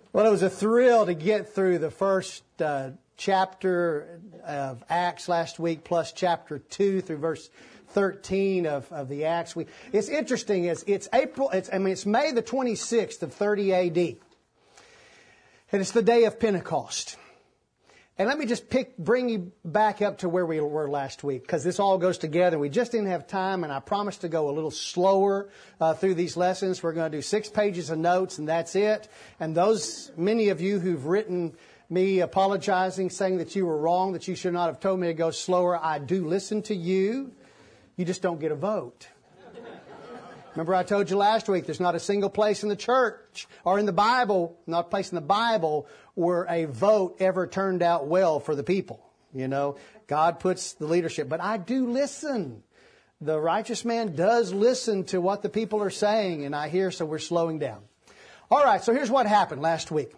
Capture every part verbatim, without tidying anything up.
Well, it was a thrill to get through the first uh, chapter of Acts last week, plus chapter two through verse thirteen of, of the Acts. We, it's interesting. It's, it's April. It's, I mean, it's May the twenty-sixth of thirty A D, and it's the day of Pentecost. And let me just pick, bring you back up to where we were last week, because this all goes together. We just didn't have time, and I promised to go a little slower uh, through these lessons. We're going to do six pages of notes, and that's it. And those, many of you who've written me apologizing, saying that you were wrong, that you should not have told me to go slower, I do listen to you. You just don't get a vote. Remember I told you last week, there's not a single place in the church or in the Bible, not a place in the Bible, where a vote ever turned out well for the people. You know, God puts the leadership. But I do listen. The righteous man does listen to what the people are saying, and I hear, so we're slowing down. All right, so here's what happened last week.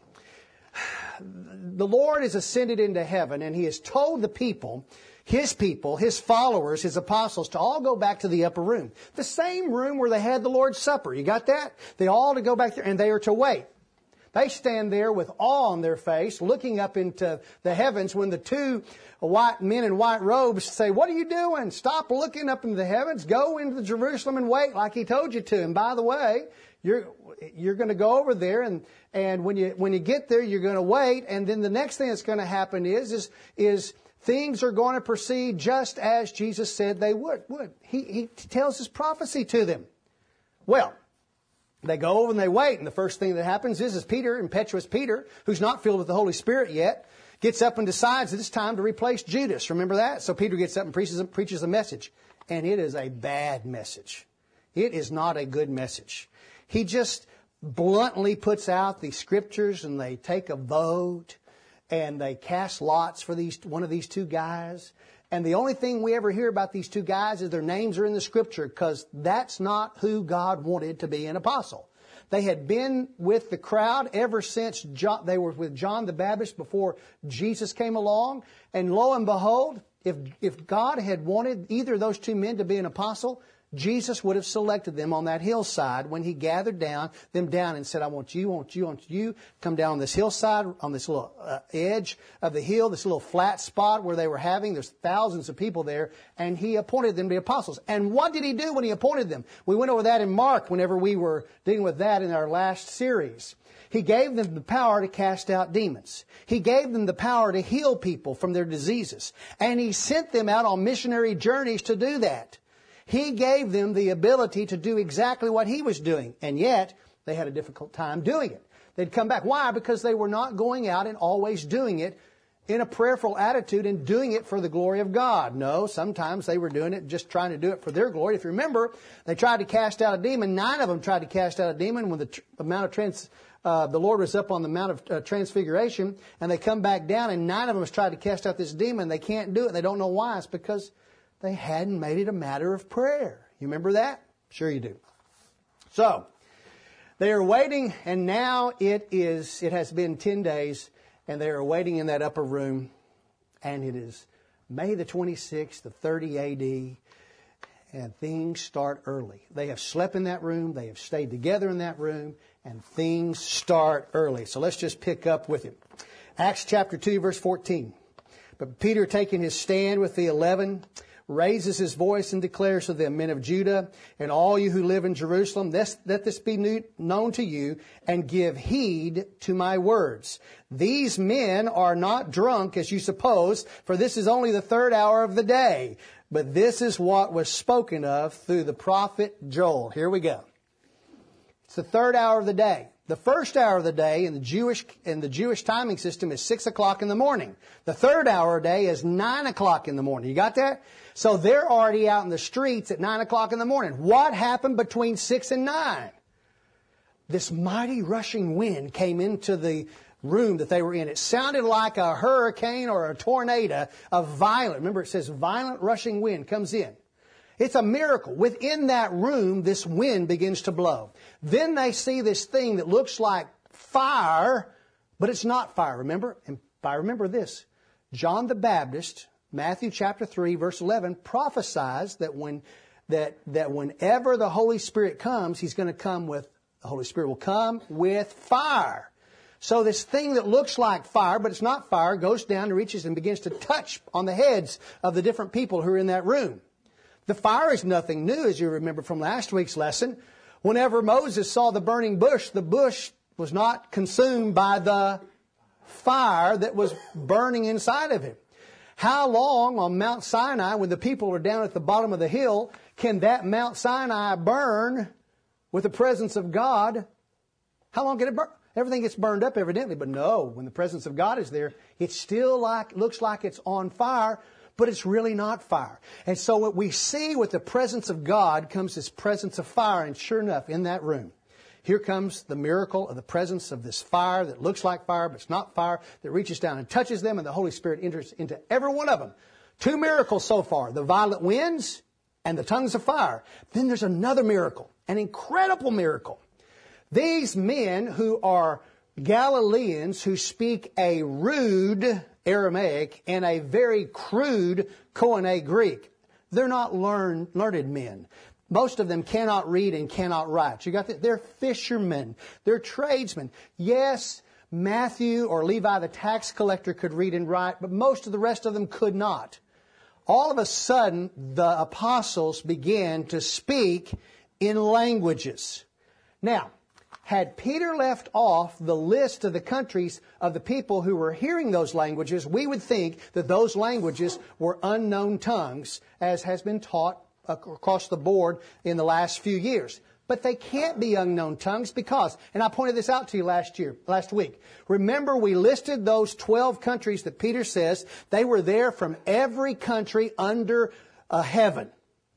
The Lord is ascended into heaven, and He has told the people, His people, His followers, His apostles, to all go back to the upper room. The same room where they had the Lord's Supper. You got that? They all to go back there, and they are to wait. They stand there with awe on their face, looking up into the heavens, when the two white men in white robes say, "What are you doing? Stop looking up into the heavens. Go into Jerusalem and wait like He told you to. And by the way, you're you're going to go over there, and and when you when you get there, you're going to wait. And then the next thing that's going to happen is is is things are going to proceed just as Jesus said they would. Would He He tells His prophecy to them. Well, they go over and they wait, and the first thing that happens is, is Peter, impetuous Peter, who's not filled with the Holy Spirit yet, gets up and decides that it's time to replace Judas. Remember that? So Peter gets up and preaches, preaches a message, and it is a bad message. It is not a good message. He just bluntly puts out the scriptures, and they take a vote, and they cast lots for these one of these two guys. And the only thing we ever hear about these two guys is their names are in the Scripture, because that's not who God wanted to be an apostle. They had been with the crowd ever since John, they were with John the Baptist before Jesus came along. And lo and behold, if, if God had wanted either of those two men to be an apostle, Jesus would have selected them on that hillside when He gathered down them down and said, I want you, I want you, I want you. Come down on this hillside, on this little uh, edge of the hill, this little flat spot where they were having. There's thousands of people there. And He appointed them to be apostles. And what did He do when He appointed them? We went over that in Mark whenever we were dealing with that in our last series. He gave them the power to cast out demons. He gave them the power to heal people from their diseases. And He sent them out on missionary journeys to do that. He gave them the ability to do exactly what He was doing, and yet they had a difficult time doing it. They'd come back. Why? Because they were not going out and always doing it in a prayerful attitude and doing it for the glory of God. No, sometimes they were doing it just trying to do it for their glory. If you remember, they tried to cast out a demon. Nine of them tried to cast out a demon when the tr- amount of trans, uh, the Lord was up on the Mount of uh, Transfiguration, and they come back down, and nine of them has tried to cast out this demon. They can't do it. They don't know why. It's because they hadn't made it a matter of prayer. You remember that? Sure you do. So, they are waiting, and now it is, it has been ten days, and they are waiting in that upper room, and it is May the twenty-sixth of thirty A D, and things start early. They have slept in that room, they have stayed together in that room, and things start early. So let's just pick up with it. Acts chapter two, verse fourteen. But Peter, taking his stand with the eleven, raises his voice and declares to them, Men of Judah, and all you who live in Jerusalem, this, let this be new, known to you, and give heed to my words. These men are not drunk, as you suppose, for this is only the third hour of the day. But this is what was spoken of through the prophet Joel. Here we go. It's the third hour of the day. The first hour of the day in the Jewish in the Jewish timing system is six o'clock in the morning. The third hour of the day is nine o'clock in the morning. You got that? So they're already out in the streets at nine o'clock in the morning. What happened between six and nine? This mighty rushing wind came into the room that they were in. It sounded like a hurricane or a tornado, a violent. Remember, it says violent rushing wind comes in. It's a miracle. Within that room, this wind begins to blow. Then they see this thing that looks like fire, but it's not fire. Remember? And I remember this. John the Baptist, Matthew chapter three, verse eleven, prophesies that when that that whenever the Holy Spirit comes, He's going to come with the Holy Spirit will come with fire. So this thing that looks like fire, but it's not fire, goes down and reaches and begins to touch on the heads of the different people who are in that room. The fire is nothing new, as you remember from last week's lesson. Whenever Moses saw the burning bush, the bush was not consumed by the fire that was burning inside of it. How long on Mount Sinai, when the people are down at the bottom of the hill, can that Mount Sinai burn with the presence of God? How long can it burn? Everything gets burned up evidently, but no, when the presence of God is there, it still like looks like it's on fire, but it's really not fire. And so what we see with the presence of God comes this presence of fire, and sure enough, in that room, here comes the miracle of the presence of this fire that looks like fire, but it's not fire, that reaches down and touches them, and the Holy Spirit enters into every one of them. Two miracles so far, the violent winds and the tongues of fire. Then there's another miracle, an incredible miracle. These men who are Galileans who speak a rude Aramaic and a very crude Koine Greek, they're not learned, learned men. Most of them cannot read and cannot write. You got that? They're fishermen. They're tradesmen. Yes, Matthew or Levi the tax collector could read and write, but most of the rest of them could not. All of a sudden, the apostles began to speak in languages. Now, had Peter left off the list of the countries of the people who were hearing those languages, we would think that those languages were unknown tongues, as has been taught across the board in the last few years. But they can't be unknown tongues because, and I pointed this out to you last year, last week. Remember, we listed those twelve countries that Peter says they were there from every country under uh, heaven.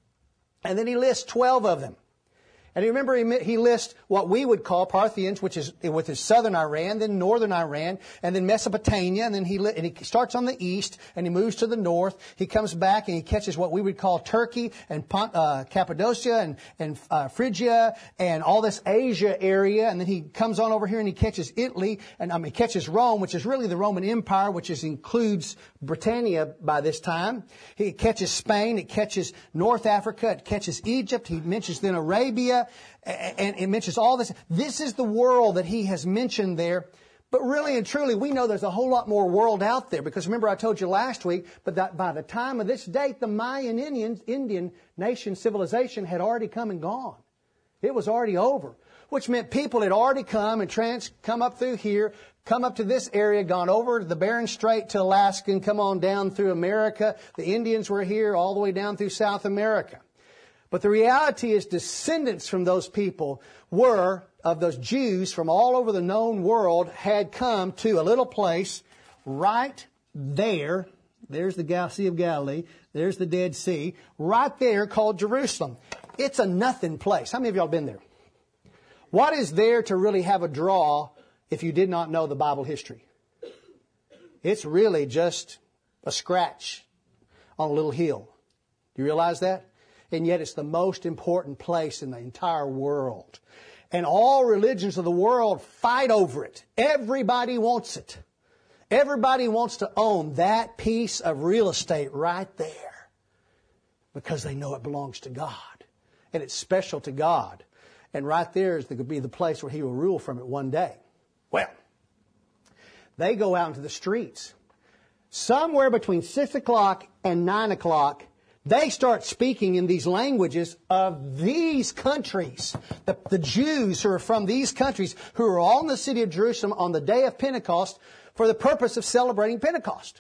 And then he lists twelve of them. And you remember he, he lists what we would call Parthians, which is with his southern Iran, then northern Iran, and then Mesopotamia, and then he and he starts on the east and he moves to the north. He comes back and he catches what we would call Turkey and uh, Cappadocia and and uh, Phrygia and all this Asia area, and then he comes on over here and he catches Italy, and I mean he catches Rome, which is really the Roman Empire, which is, includes Britannia by this time. He catches Spain, it catches North Africa, it catches Egypt. He mentions then Arabia. And it mentions all this. This is the world that he has mentioned there. But really and truly, we know there's a whole lot more world out there. Because remember, I told you last week, but that by the time of this date, the Mayan Indians, Indian nation civilization had already come and gone. It was already over. Which meant people had already come and trans, come up through here, come up to this area, gone over to the Bering Strait to Alaska, and come on down through America. The Indians were here all the way down through South America. But the reality is descendants from those people were, of those Jews from all over the known world, had come to a little place right there. There's the Sea of Galilee. There's the Dead Sea. Right there called Jerusalem. It's a nothing place. How many of y'all been there? What is there to really have a draw if you did not know the Bible history? It's really just a scratch on a little hill. Do you realize that? And yet it's the most important place in the entire world. And all religions of the world fight over it. Everybody wants it. Everybody wants to own that piece of real estate right there. Because they know it belongs to God. And it's special to God. And right there is going to be the place where He will rule from it one day. Well, they go out into the streets. Somewhere between six o'clock and nine o'clock, they start speaking in these languages of these countries. The, the Jews who are from these countries who are all in the city of Jerusalem on the day of Pentecost for the purpose of celebrating Pentecost.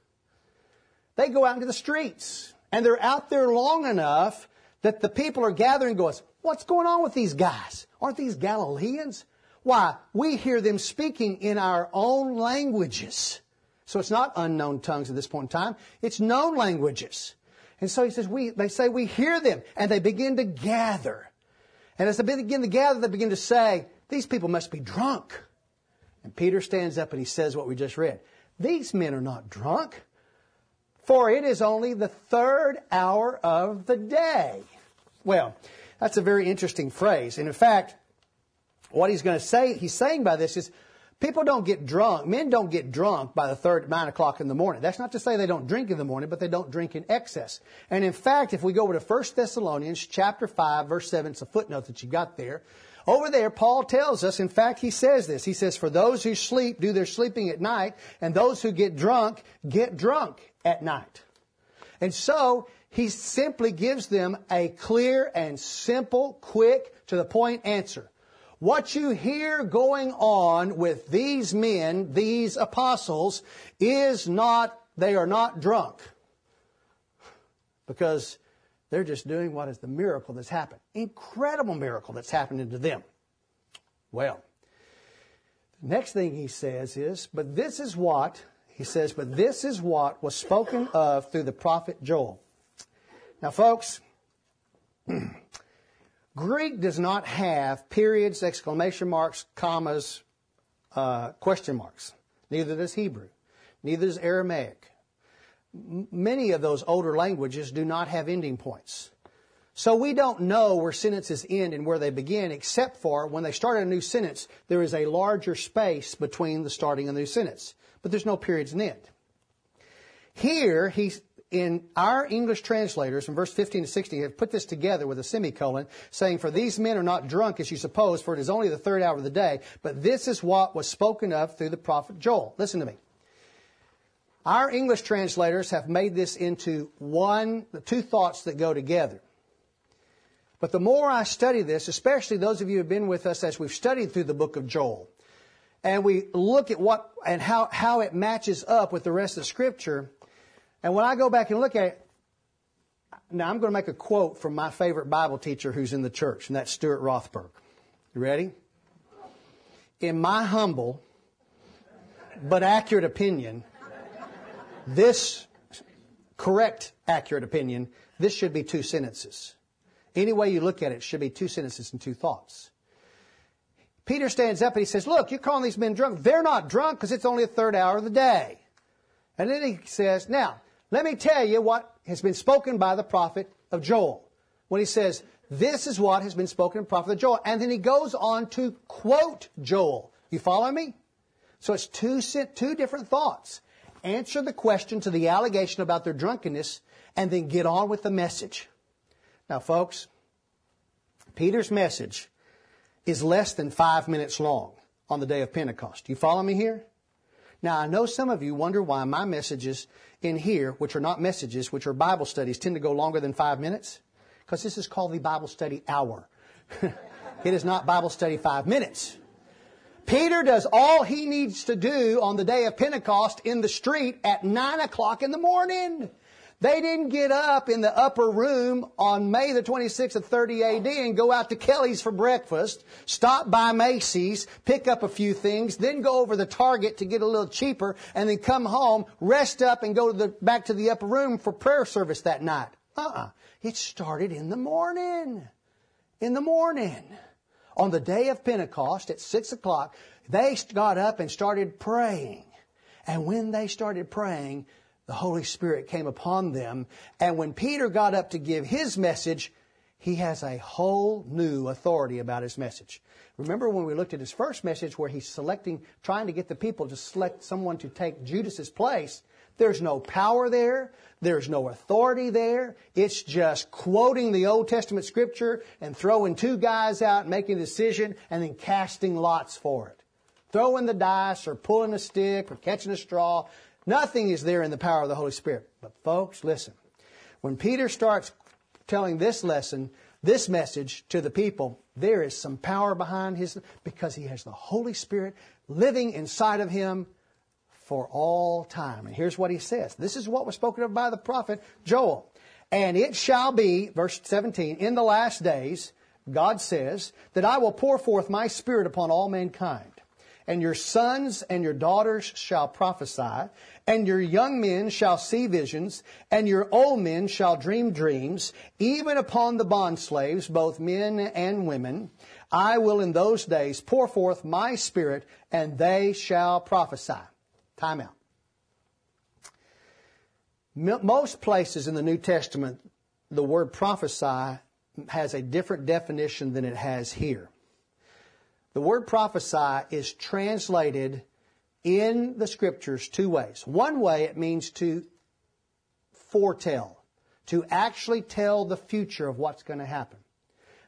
They go out into the streets and they're out there long enough that the people are gathering and going, what's going on with these guys? Aren't these Galileans? Why, we hear them speaking in our own languages. So it's not unknown tongues at this point in time. It's known languages. And so he says, we, they say, we hear them. And they begin to gather. And as they begin to gather, they begin to say, these people must be drunk. And Peter stands up and he says what we just read. These men are not drunk, for it is only the third hour of the day. Well, that's a very interesting phrase. And in fact, what he's going to say, he's saying by this is, people don't get drunk. Men don't get drunk by the third, nine o'clock in the morning. That's not to say they don't drink in the morning, but they don't drink in excess. And in fact, if we go over to First Thessalonians chapter five, verse seven, it's a footnote that you got there. Over there, Paul tells us, in fact, he says this. He says, for those who sleep, do their sleeping at night, and those who get drunk, get drunk at night. And so, he simply gives them a clear and simple, quick, to the point answer. What you hear going on with these men, these apostles, is not, they are not drunk. Because they're just doing what is the miracle that's happened. Incredible miracle that's happening to them. Well, the next thing he says is, but this is what, he says, but this is what was spoken of through the prophet Joel. Now, folks, Greek does not have periods, exclamation marks, commas, uh, question marks. Neither does Hebrew. Neither does Aramaic. M- many of those older languages do not have ending points. So we don't know where sentences end and where they begin, except for when they start a new sentence, there is a larger space between the starting of the new sentence. But there's no periods and end. Here, he's... In our English translators, in verse fifteen to sixteen, have put this together with a semicolon, saying, for these men are not drunk as you suppose, for it is only the third hour of the day, but this is what was spoken of through the prophet Joel. Listen to me. Our English translators have made this into one, the two thoughts that go together. But the more I study this, especially those of you who have been with us as we've studied through the book of Joel, and we look at what and how, how it matches up with the rest of the Scripture. And when I go back and look at it, now I'm going to make a quote from my favorite Bible teacher who's in the church, and that's Stuart Rothberg. You ready? In my humble but accurate opinion, this correct, accurate opinion, this should be two sentences. Any way you look at it, it should be two sentences and two thoughts. Peter stands up and he says, look, you're calling these men drunk. They're not drunk because it's only the third hour of the day. And then he says, now, let me tell you what has been spoken by the prophet of Joel. When he says, this is what has been spoken by the prophet of Joel. And then he goes on to quote Joel. You follow me? So it's two, two different thoughts. Answer the question to the allegation about their drunkenness and then get on with the message. Now, folks, Peter's message is less than five minutes long on the day of Pentecost. You follow me here? Now, I know some of you wonder why my messages in here, which are not messages, which are Bible studies, tend to go longer than five minutes. Because this is called the Bible study hour. It is not Bible study five minutes. Peter does all he needs to do on the day of Pentecost in the street at nine o'clock in the morning. They didn't get up in the upper room on May the twenty-sixth of thirty A D and go out to Kelly's for breakfast, stop by Macy's, pick up a few things, then go over to Target to get a little cheaper, and then come home, rest up, and go to the, back to the upper room for prayer service that night. Uh-uh. It started in the morning. In the morning. On the day of Pentecost at six o'clock, they got up and started praying. And when they started praying, the Holy Spirit came upon them. And when Peter got up to give his message, he has a whole new authority about his message. Remember when we looked at his first message where he's selecting, trying to get the people to select someone to take Judas's place? There's no power there. There's no authority there. It's just quoting the Old Testament Scripture and throwing two guys out and making a decision and then casting lots for it. Throwing the dice or pulling a stick or catching a straw. Nothing is there in the power of the Holy Spirit. But folks, listen. When Peter starts telling this lesson, this message to the people, there is some power behind his, because he has the Holy Spirit living inside of him for all time. And here's what he says. This is what was spoken of by the prophet Joel. And it shall be, verse seventeen, in the last days, God says, that I will pour forth my Spirit upon all mankind. And your sons and your daughters shall prophesy, and your young men shall see visions, and your old men shall dream dreams, even upon the bondslaves, both men and women. I will in those days pour forth my Spirit, and they shall prophesy. Time out. Most places in the New Testament, the word prophesy has a different definition than it has here. The word prophesy is translated in the Scriptures two ways. One way it means to foretell, to actually tell the future of what's going to happen.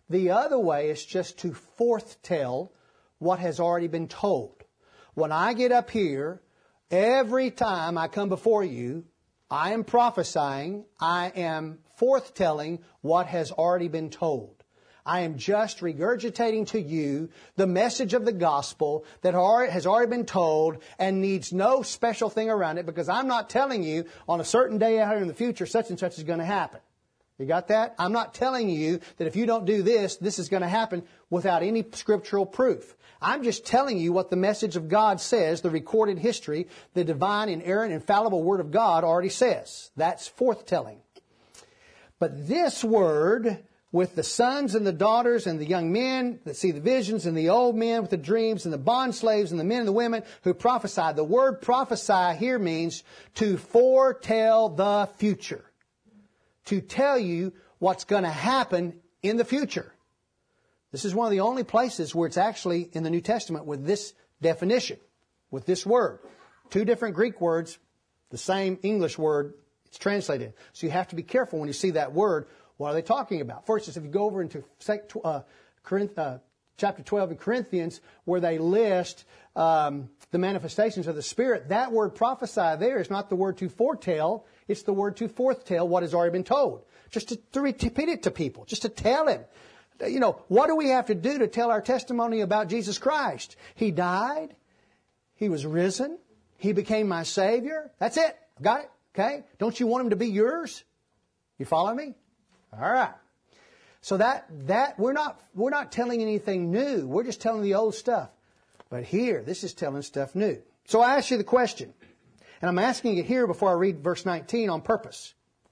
The other way is just to foretell what has already been told. When I get up here, every time I come before you, I am prophesying, I am forthtelling what has already been told. I am just regurgitating to you the message of the gospel that has already been told and needs no special thing around it, because I'm not telling you on a certain day out here in the future such and such is going to happen. You got that? I'm not telling you that if you don't do this, this is going to happen without any scriptural proof. I'm just telling you what the message of God says, the recorded history, the divine, inerrant, infallible Word of God already says. That's forthtelling. But this word, with the sons and the daughters and the young men that see the visions and the old men with the dreams and the bond slaves and the men and the women who prophesy. The word prophesy here means to foretell the future. To tell you what's going to happen in the future. This is one of the only places where it's actually in the New Testament with this definition, with this word. Two different Greek words, the same English word it's translated. So you have to be careful when you see that word. What are they talking about? For instance, if you go over into uh, Corinth, uh, chapter twelve in Corinthians, where they list um, the manifestations of the Spirit, that word prophesy there is not the word to foretell, it's the word to forthtell what has already been told. Just to, to repeat it to people, just to tell him. You know, what do we have to do to tell our testimony about Jesus Christ? He died. He was risen. He became my Savior. That's it. Got it? Okay? Don't you want him to be yours? You follow me? All right. So that, that, we're not, we're not telling anything new. We're just telling the old stuff. But here, this is telling stuff new. So I ask you the question, and I'm asking it here before I read verse nineteen on purpose.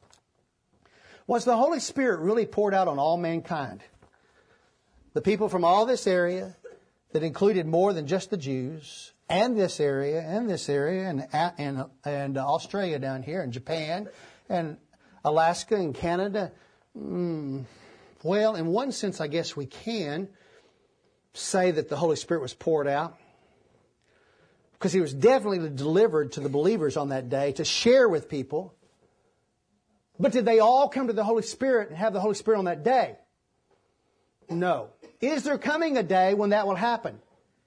Was the Holy Spirit really poured out on all mankind? The people from all this area that included more than just the Jews, and this area, and this area, and, and, and Australia down here, and Japan, and Alaska, and Canada. Mm, well, in one sense, I guess we can say that the Holy Spirit was poured out, because He was definitely delivered to the believers on that day to share with people. But did they all come to the Holy Spirit and have the Holy Spirit on that day? No. Is there coming a day when that will happen?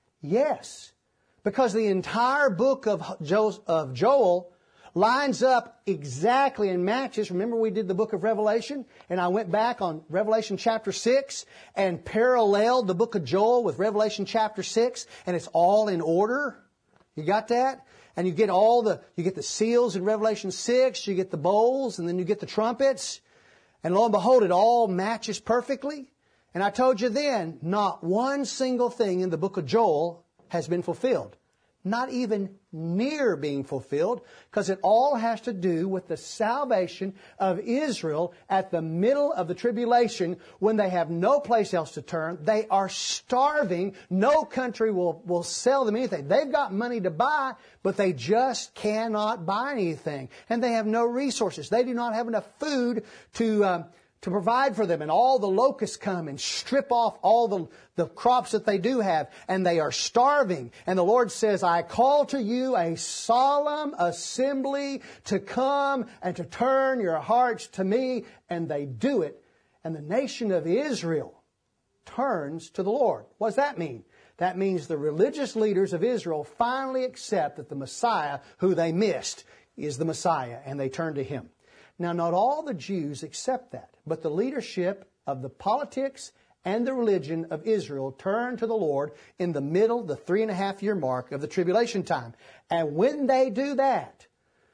Yes. Because the entire book of Joel lines up exactly and matches. Remember we did the book of Revelation? And I went back on Revelation chapter six and paralleled the book of Joel with Revelation chapter six. And it's all in order. You got that? And you get all the, you get the seals in Revelation six, you get the bowls, and then you get the trumpets. And lo and behold, it all matches perfectly. And I told you then, not one single thing in the book of Joel has been fulfilled. Not even near being fulfilled, because it all has to do with the salvation of Israel at the middle of the tribulation when they have no place else to turn. They are starving. No country will, will sell them anything. They've got money to buy, but they just cannot buy anything. And they have no resources. They do not have enough food to... Uh, to provide for them, and all the locusts come and strip off all the, the crops that they do have, and they are starving. And the Lord says, I call to you a solemn assembly to come and to turn your hearts to me, and they do it. And the nation of Israel turns to the Lord. What does that mean? That means the religious leaders of Israel finally accept that the Messiah, who they missed, is the Messiah, and they turn to Him. Now, not all the Jews accept that, but the leadership of the politics and the religion of Israel turn to the Lord in the middle, the three and a half year mark of the tribulation time. And when they do that,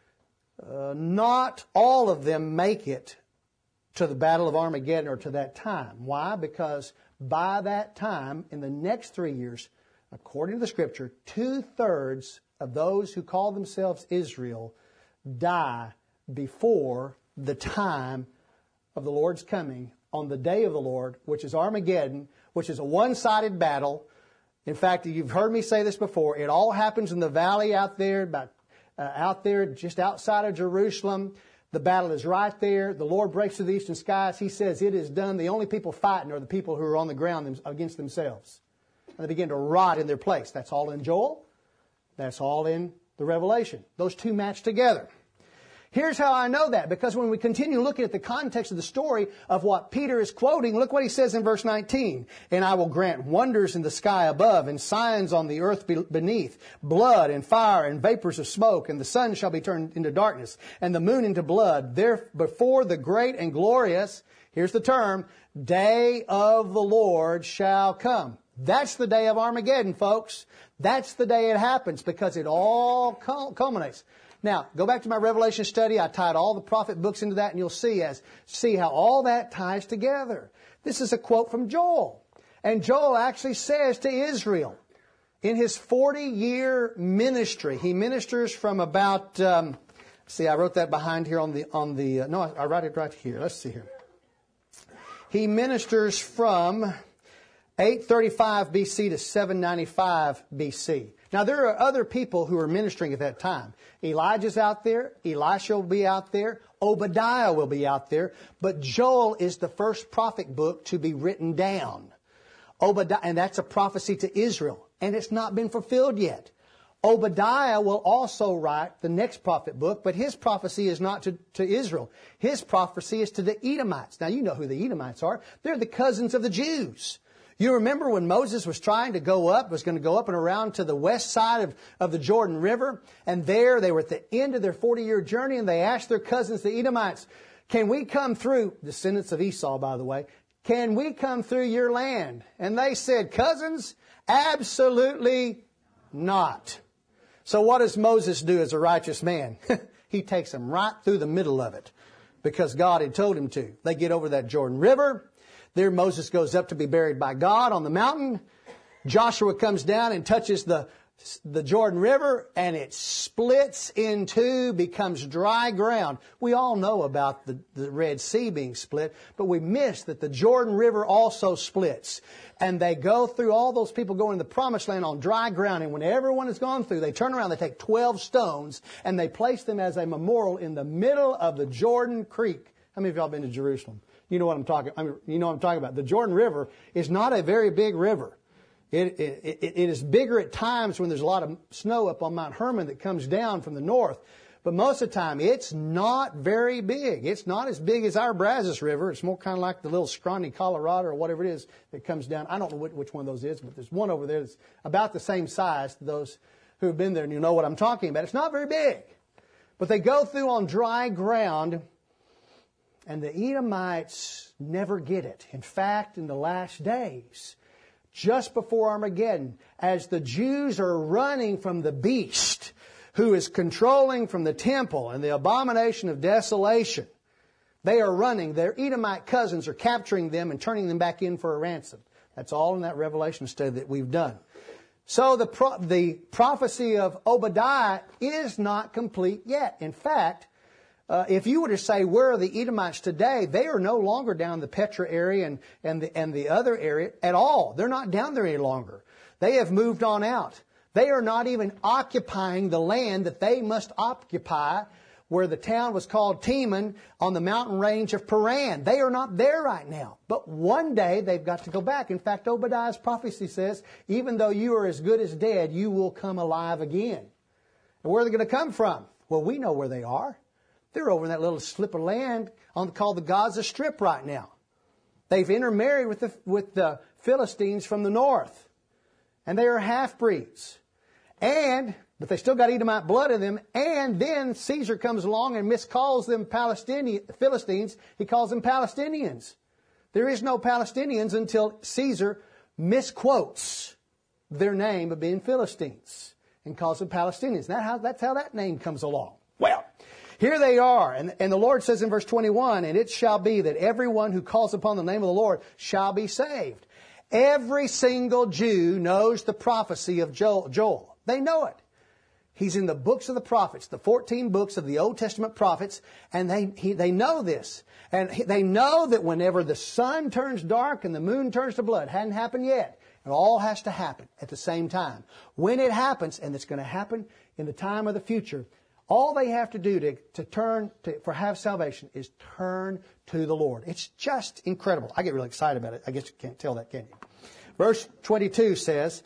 uh, not all of them make it to the Battle of Armageddon or to that time. Why? Because by that time, in the next three years, according to the Scripture, two-thirds of those who call themselves Israel die before the time of the Lord's coming on the day of the Lord, which is Armageddon, which is a one-sided battle. In fact, you've heard me say this before. It all happens in the valley out there, about uh, out there just outside of Jerusalem. The battle is right there. The Lord breaks through the eastern skies. He says, it is done. The only people fighting are the people who are on the ground them, against themselves. And they begin to rot in their place. That's all in Joel. That's all in the Revelation. Those two match together. Here's how I know that, because when we continue looking at the context of the story of what Peter is quoting, look what he says in verse nineteen. And I will grant wonders in the sky above and signs on the earth beneath, blood and fire and vapors of smoke, and the sun shall be turned into darkness and the moon into blood. There before the great and glorious, here's the term, day of the Lord shall come. That's the day of Armageddon, folks. That's the day it happens, because it all culminates. Now, go back to my Revelation study. I tied all the prophet books into that, and you'll see as see how all that ties together. This is a quote from Joel. And Joel actually says to Israel, in his forty-year ministry, he ministers from about, um, see, I wrote that behind here on the, on the uh, no, I, I write it right here. Let's see here. He ministers from eight thirty-five B C to seven ninety-five B C. Now, there are other people who are ministering at that time. Elijah's out there. Elisha will be out there. Obadiah will be out there. But Joel is the first prophet book to be written down. Obadiah, and that's a prophecy to Israel. And it's not been fulfilled yet. Obadiah will also write the next prophet book, but his prophecy is not to, to Israel. His prophecy is to the Edomites. Now, you know who the Edomites are. They're the cousins of the Jews. You remember when Moses was trying to go up, was going to go up and around to the west side of, of the Jordan River, and there they were at the end of their forty-year journey, and they asked their cousins, the Edomites, can we come through, descendants of Esau, by the way, can we come through your land? And they said, cousins, absolutely not. So what does Moses do as a righteous man? He takes them right through the middle of it, because God had told him to. They get over that Jordan River. There Moses goes up to be buried by God on the mountain. Joshua comes down and touches the, the Jordan River, and it splits in two, becomes dry ground. We all know about the, the Red Sea being split, but we miss that the Jordan River also splits. And they go through, all those people go into the promised land on dry ground, and when everyone has gone through, they turn around, they take twelve stones, and they place them as a memorial in the middle of the Jordan Creek. How many of y'all been to Jerusalem? You know what I'm talking. I mean, you know what I'm talking about. The Jordan River is not a very big river. It, it, it, it is bigger at times when there's a lot of snow up on Mount Hermon that comes down from the north. But most of the time, it's not very big. It's not as big as our Brazos River. It's more kind of like the little scrawny Colorado or whatever it is that comes down. I don't know which, which one of those is, but there's one over there that's about the same size to those who have been there, and you know what I'm talking about. It's not very big. But they go through on dry ground. And the Edomites never get it. In fact, in the last days, just before Armageddon, as the Jews are running from the beast who is controlling from the temple and the abomination of desolation, they are running. Their Edomite cousins are capturing them and turning them back in for a ransom. That's all in that Revelation study that we've done. So the, pro- the prophecy of Obadiah is not complete yet. In fact, Uh, if you were to say, where are the Edomites today? They are no longer down the Petra area and, and, the, and the other area at all. They're not down there any longer. They have moved on out. They are not even occupying the land that they must occupy, where the town was called Teman on the mountain range of Paran. They are not there right now. But one day they've got to go back. In fact, Obadiah's prophecy says, even though you are as good as dead, you will come alive again. And where are they going to come from? Well, we know where they are. They're over in that little slip of land on, called the Gaza Strip right now. They've intermarried with the, with the Philistines from the north. And they are half-breeds. And, but they still got Edomite blood in them. And then Caesar comes along and miscalls them Palestinian, Philistines. He calls them Palestinians. There is no Palestinians until Caesar misquotes their name of being Philistines and calls them Palestinians. That how, that's how that name comes along. Well, here they are, and, and the Lord says in verse twenty-one, and it shall be that everyone who calls upon the name of the Lord shall be saved. Every single Jew knows the prophecy of Joel. Joel. They know it. He's in the books of the prophets, the fourteen books of the Old Testament prophets, and they he, they know this. And he, they know that whenever the sun turns dark and the moon turns to blood, hadn't happened yet. It all has to happen at the same time. When it happens, and it's going to happen in the time of the future, all they have to do to, to turn, to, for have salvation is turn to the Lord. It's just incredible. I get really excited about it. I guess you can't tell that, can you? Verse twenty-two says,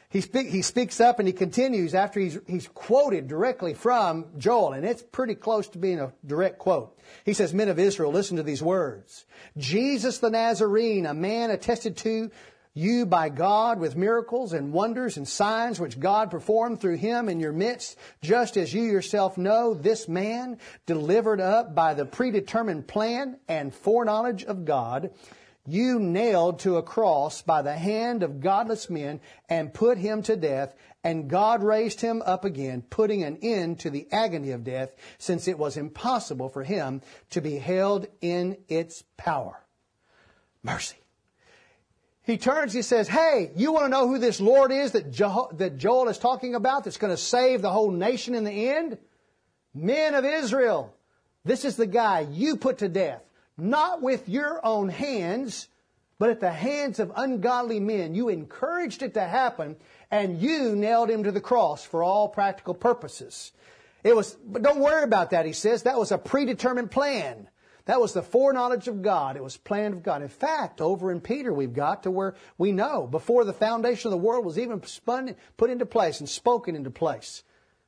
he, speak, he speaks up and he continues after he's, he's quoted directly from Joel, and it's pretty close to being a direct quote. He says, "Men of Israel, listen to these words. Jesus the Nazarene, a man attested to you by God with miracles and wonders and signs which God performed through him in your midst, just as you yourself know, this man, delivered up by the predetermined plan and foreknowledge of God, you nailed to a cross by the hand of godless men and put him to death, and God raised him up again, putting an end to the agony of death, since it was impossible for him to be held in its power." Mercy. He turns, he says, "Hey, you want to know who this Lord is that, Jo- that Joel is talking about that's going to save the whole nation in the end? Men of Israel, this is the guy you put to death. Not with your own hands, but at the hands of ungodly men. You encouraged it to happen, and you nailed him to the cross for all practical purposes." It was, but don't worry about that, he says. That was a predetermined plan. That was the foreknowledge of God. It was planned of God. In fact, over in Peter, we've got to where we know before the foundation of the world was even spun, put into place and spoken into place,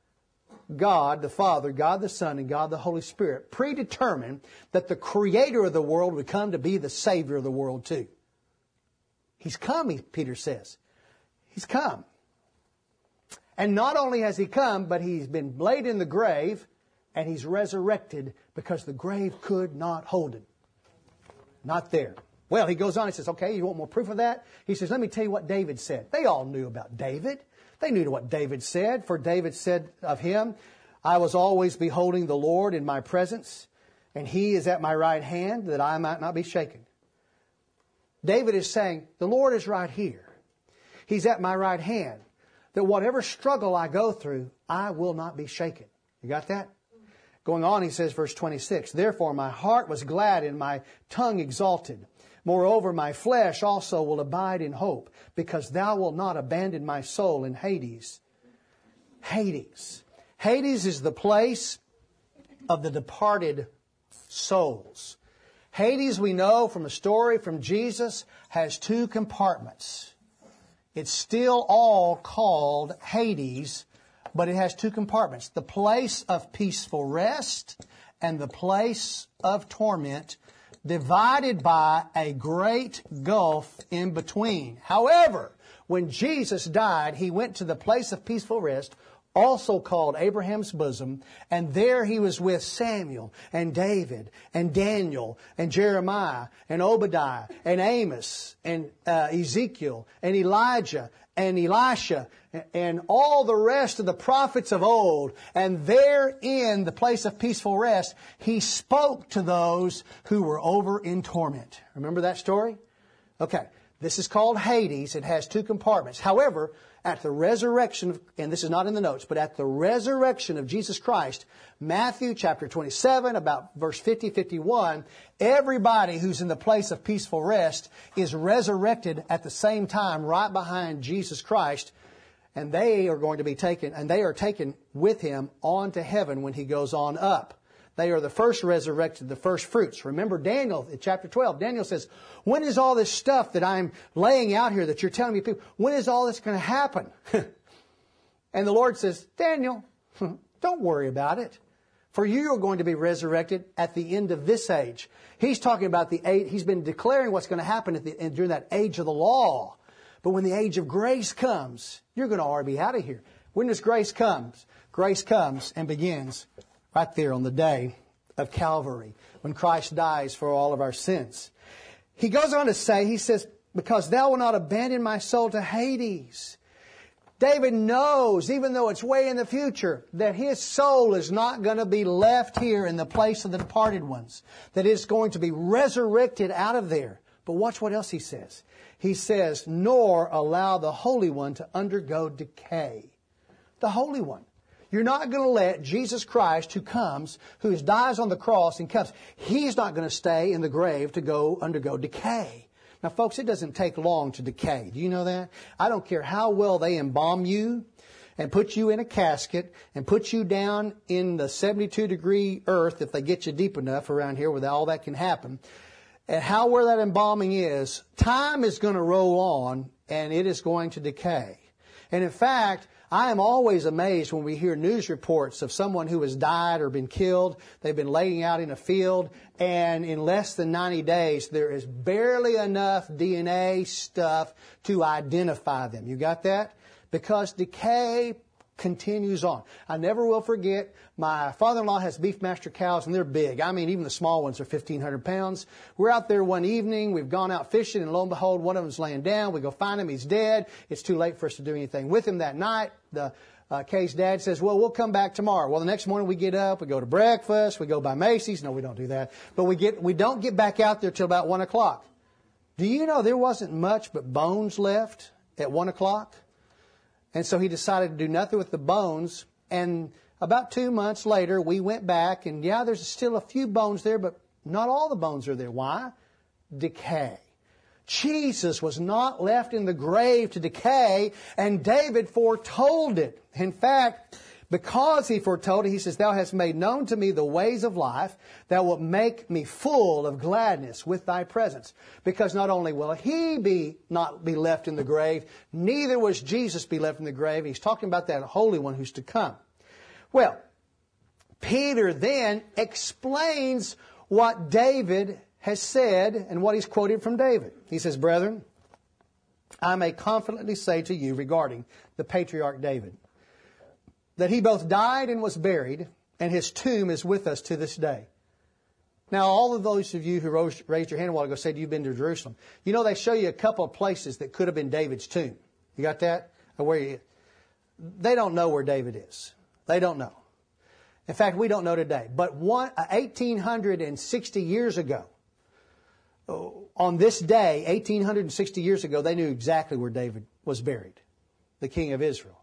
God the Father, God the Son, and God the Holy Spirit predetermined that the Creator of the world would come to be the Savior of the world too. He's come, Peter says. He's come. And not only has He come, but He's been laid in the grave and He's resurrected because the grave could not hold Him. Not there. Well, he goes on, he says, okay, you want more proof of that? He says, let me tell you what David said. They all knew about David. They knew what David said, for David said of him, I was always beholding the Lord in my presence, and He is at my right hand, that I might not be shaken. David is saying, the Lord is right here. He's at my right hand, that whatever struggle I go through, I will not be shaken. You got that? Going on, he says, verse twenty-six, therefore my heart was glad and my tongue exalted. Moreover, my flesh also will abide in hope, because thou wilt not abandon my soul in Hades. Hades. Hades is the place of the departed souls. Hades, we know from a story from Jesus, has two compartments. It's still all called Hades, but it has two compartments. The place of peaceful rest and the place of torment, divided by a great gulf in between. However, when Jesus died, He went to the place of peaceful rest, also called Abraham's bosom, and there He was with Samuel and David and Daniel and Jeremiah and Obadiah and Amos and uh, Ezekiel and Elijah and Elisha and all the rest of the prophets of old. And there in the place of peaceful rest, He spoke to those who were over in torment. Remember that story? Okay. This is called Hades. It has two compartments. However, at the resurrection, of, and this is not in the notes, but at the resurrection of Jesus Christ, Matthew chapter twenty-seven, about verse fifty, fifty-one, everybody who's in the place of peaceful rest is resurrected at the same time right behind Jesus Christ, and they are going to be taken, and they are taken with Him on to heaven when He goes on up. They are the first resurrected, the first fruits. Remember Daniel in chapter twelve. Daniel says, when is all this stuff that I'm laying out here that you're telling me, people, when is all this going to happen? And the Lord says, Daniel, don't worry about it. For you are going to be resurrected at the end of this age. He's talking about the age, he's been declaring what's going to happen at the, during that age of the law. But when the age of grace comes, you're going to already be out of here. When does grace come? Grace comes and begins right there on the day of Calvary, when Christ dies for all of our sins. He goes on to say, he says, because thou wilt not abandon my soul to Hades. David knows, even though it's way in the future, that his soul is not going to be left here in the place of the departed ones, that it's going to be resurrected out of there. But watch what else he says. He says, nor allow the Holy One to undergo decay. The Holy One. You're not going to let Jesus Christ, who comes, who dies on the cross and comes, He's not going to stay in the grave to go undergo decay. Now, folks, it doesn't take long to decay. Do you know that? I don't care how well they embalm you and put you in a casket and put you down in the seventy-two degree earth, if they get you deep enough around here where all that can happen. And how where that embalming is, time is going to roll on and it is going to decay. And in fact, I am always amazed when we hear news reports of someone who has died or been killed. They've been laying out in a field, and in less than ninety days, there is barely enough D N A stuff to identify them. You got that? Because decay continues on. I never will forget, my father-in-law has Beefmaster cows, and they're big. I mean, even the small ones are fifteen hundred pounds. We're out there one evening. We've gone out fishing, and lo and behold, one of them's laying down. We go find him. He's dead. It's too late for us to do anything with him that night. The uh, Kay's dad says, well, we'll come back tomorrow. Well, the next morning we get up, we go to breakfast, we go by Macy's. No, we don't do that. But we get we don't get back out there till about one o'clock. Do you know there wasn't much but bones left at one o'clock? And so he decided to do nothing with the bones. And about two months later, we went back. And yeah, there's still a few bones there, but not all the bones are there. Why? Decay. Jesus was not left in the grave to decay, and David foretold it. In fact, because he foretold it, he says, Thou hast made known to me the ways of life. Thou wilt make me full of gladness with thy presence. Because not only will he be not be left in the grave, neither was Jesus be left in the grave. He's talking about that Holy One who's to come. Well, Peter then explains what David has said and what he's quoted from David. He says, Brethren, I may confidently say to you regarding the patriarch David, that he both died and was buried, and his tomb is with us to this day. Now, all of those of you who rose, raised your hand a while ago said you've been to Jerusalem. You know, they show you a couple of places that could have been David's tomb. You got that? Or where you, they don't know where David is. They don't know. In fact, we don't know today. But one, eighteen sixty years ago, on this day, eighteen sixty years ago, they knew exactly where David was buried, the king of Israel.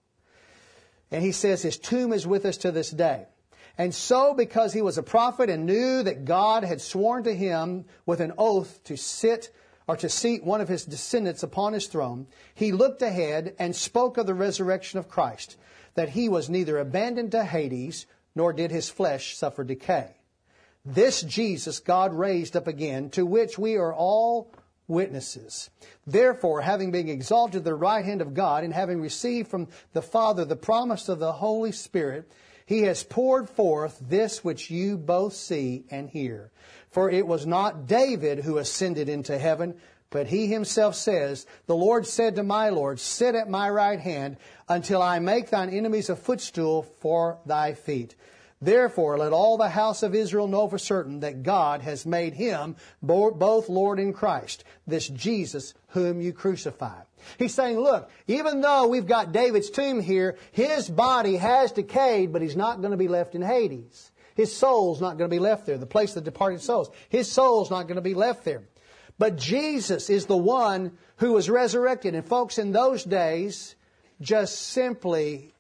And he says his tomb is with us to this day. And so, because he was a prophet and knew that God had sworn to him with an oath to sit or to seat one of his descendants upon his throne, he looked ahead and spoke of the resurrection of Christ, that he was neither abandoned to Hades, nor did his flesh suffer decay. This Jesus God raised up again, to which we are all witnesses. Therefore, having been exalted to the right hand of God, and having received from the Father the promise of the Holy Spirit, he has poured forth this which you both see and hear. For it was not David who ascended into heaven, but he himself says, The Lord said to my Lord, Sit at my right hand, until I make thine enemies a footstool for thy feet. Therefore, let all the house of Israel know for certain that God has made him both Lord and Christ, this Jesus whom you crucified. He's saying, look, even though we've got David's tomb here, his body has decayed, but he's not going to be left in Hades. His soul's not going to be left there, the place of the departed souls. His soul's not going to be left there. But Jesus is the one who was resurrected. And folks, in those days, just simply,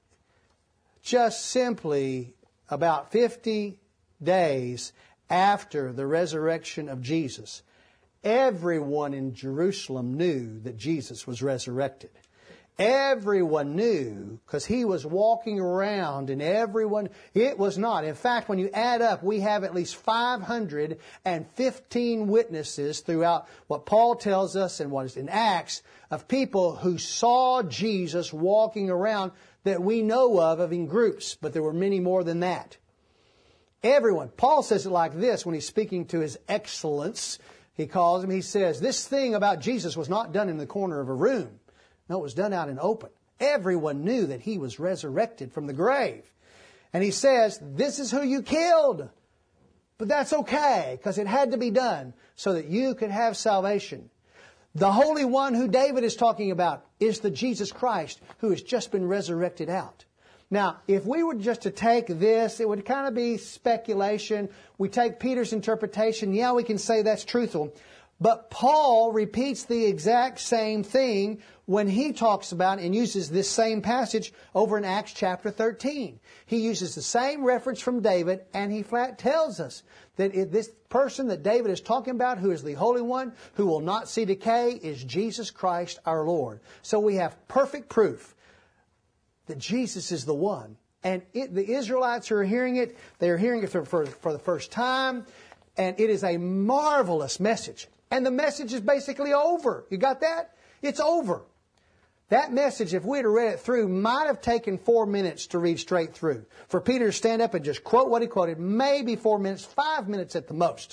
just simply, about fifty days after the resurrection of Jesus, everyone in Jerusalem knew that Jesus was resurrected. Everyone knew, because he was walking around, and everyone, it was not. In fact, when you add up, we have at least five hundred fifteen witnesses throughout what Paul tells us and what is in Acts of people who saw Jesus walking around that we know of, of in groups, but there were many more than that. Everyone. Paul says it like this when he's speaking to his excellence. He calls him, he says, this thing about Jesus was not done in the corner of a room. No, it was done out in open. Everyone knew that he was resurrected from the grave. And he says, this is who you killed. But that's okay, because it had to be done so that you could have salvation. The Holy One who David is talking about is the Jesus Christ who has just been resurrected out. Now, if we were just to take this, it would kind of be speculation. We take Peter's interpretation. Yeah, we can say that's truthful. But Paul repeats the exact same thing when he talks about and uses this same passage over in Acts chapter thirteen. He uses the same reference from David, and he flat tells us that if this person that David is talking about, who is the Holy One, who will not see decay, is Jesus Christ our Lord. So we have perfect proof that Jesus is the one. And it, the Israelites who are hearing it, they are hearing it for, for, for the first time, and it is a marvelous message. And the message is basically over. You got that? It's over. That message, if we'd have read it through, might have taken four minutes to read straight through. For Peter to stand up and just quote what he quoted, maybe four minutes, five minutes at the most.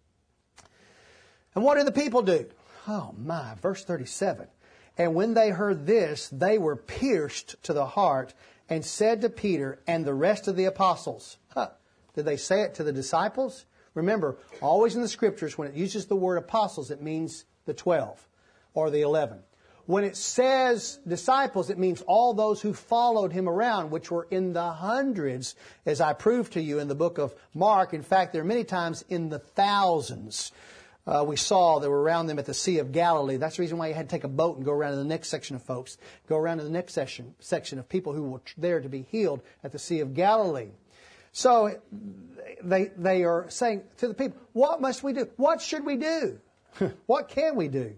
And what did the people do? Oh my, verse thirty-seven. And when they heard this, they were pierced to the heart and said to Peter and the rest of the apostles. Huh. Did they say it to the disciples? Remember, always in the Scriptures, when it uses the word apostles, it means the twelve or the eleven. When it says disciples, it means all those who followed him around, which were in the hundreds, as I proved to you in the book of Mark. In fact, there are many times in the thousands. Uh, we saw that were around them at the Sea of Galilee. That's the reason why you had to take a boat and go around to the next section of folks. Go around to the next section, section of people who were there to be healed at the Sea of Galilee. So they, they are saying to the people, what must we do? What should we do? What can we do?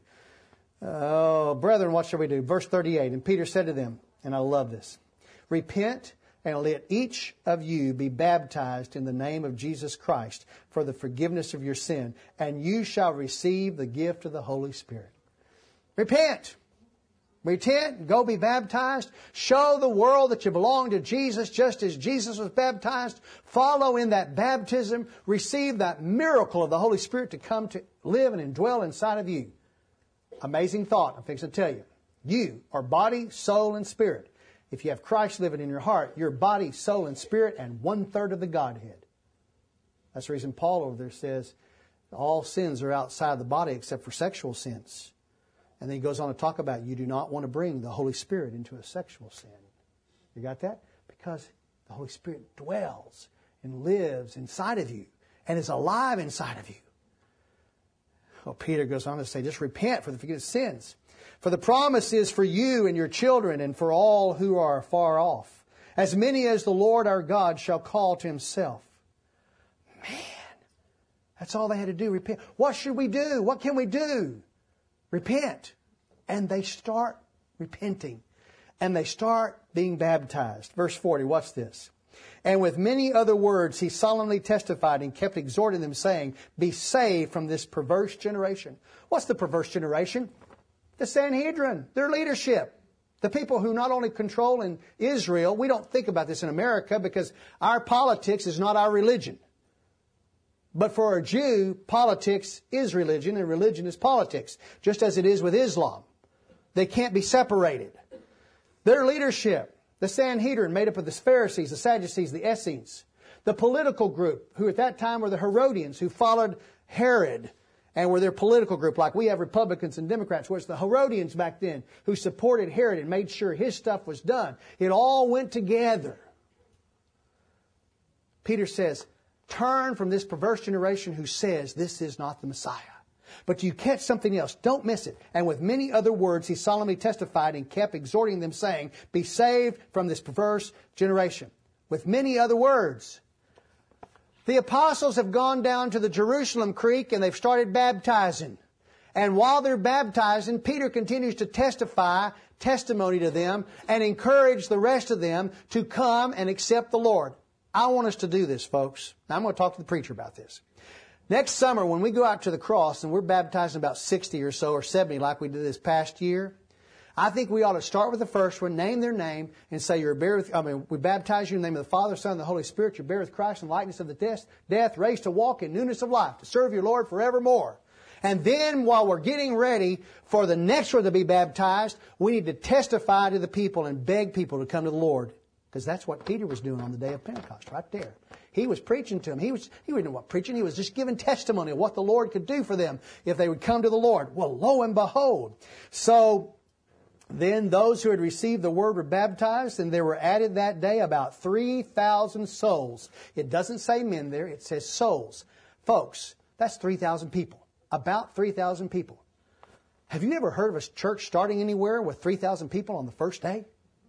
Oh, brethren, what shall we do? Verse thirty-eight, and Peter said to them, and I love this, repent and let each of you be baptized in the name of Jesus Christ for the forgiveness of your sin, and you shall receive the gift of the Holy Spirit. Repent. Repent, go be baptized. Show the world that you belong to Jesus just as Jesus was baptized. Follow in that baptism. Receive that miracle of the Holy Spirit to come to live and indwell inside of you. Amazing thought, I'm fixing to tell you. You are body, soul, and spirit. If you have Christ living in your heart, you're body, soul, and spirit, and one-third of the Godhead. That's the reason Paul over there says all sins are outside the body except for sexual sins. And then he goes on to talk about you do not want to bring the Holy Spirit into a sexual sin. You got that? Because the Holy Spirit dwells and lives inside of you and is alive inside of you. Well, Peter goes on to say, just repent for the forgiveness of sins. For the promise is for you and your children and for all who are far off, as many as the Lord our God shall call to himself. Man, that's all they had to do, repent. What should we do? What can we do? Repent. And they start repenting. And they start being baptized. Verse forty, watch this. And with many other words he solemnly testified and kept exhorting them, saying, be saved from this perverse generation. What's the perverse generation? The Sanhedrin, their leadership. The people who not only control in Israel, we don't think about this in America because our politics is not our religion. But for a Jew, politics is religion and religion is politics, just as it is with Islam. They can't be separated. Their leadership, the Sanhedrin, made up of the Pharisees, the Sadducees, the Essenes, the political group, who at that time were the Herodians, who followed Herod and were their political group, like we have Republicans and Democrats, whereas the Herodians back then, who supported Herod and made sure his stuff was done. It all went together. Peter says, turn from this perverse generation who says this is not the Messiah. But you catch something else. Don't miss it. And with many other words, he solemnly testified and kept exhorting them, saying, be saved from this perverse generation. With many other words. The apostles have gone down to the Jerusalem Creek and they've started baptizing. And while they're baptizing, Peter continues to testify testimony to them and encourage the rest of them to come and accept the Lord. I want us to do this, folks. Now, I'm going to talk to the preacher about this. Next summer, when we go out to the cross, and we're baptizing about sixty or so, or seventy like we did this past year, I think we ought to start with the first one, name their name, and say, you're buried with, I mean, we baptize you in the name of the Father, Son, and the Holy Spirit. You're buried with Christ in the likeness of the death, death, raised to walk in newness of life, to serve your Lord forevermore. And then, while we're getting ready for the next one to be baptized, we need to testify to the people and beg people to come to the Lord. Because that's what Peter was doing on the day of Pentecost, right there. He was preaching to them. He was, he didn't know what preaching. He was just giving testimony of what the Lord could do for them if they would come to the Lord. Well, lo and behold. So then those who had received the word were baptized, and there were added that day about three thousand souls. It doesn't say men there. It says souls. Folks, that's three thousand people. About three thousand people. Have you ever heard of a church starting anywhere with three thousand people on the first day?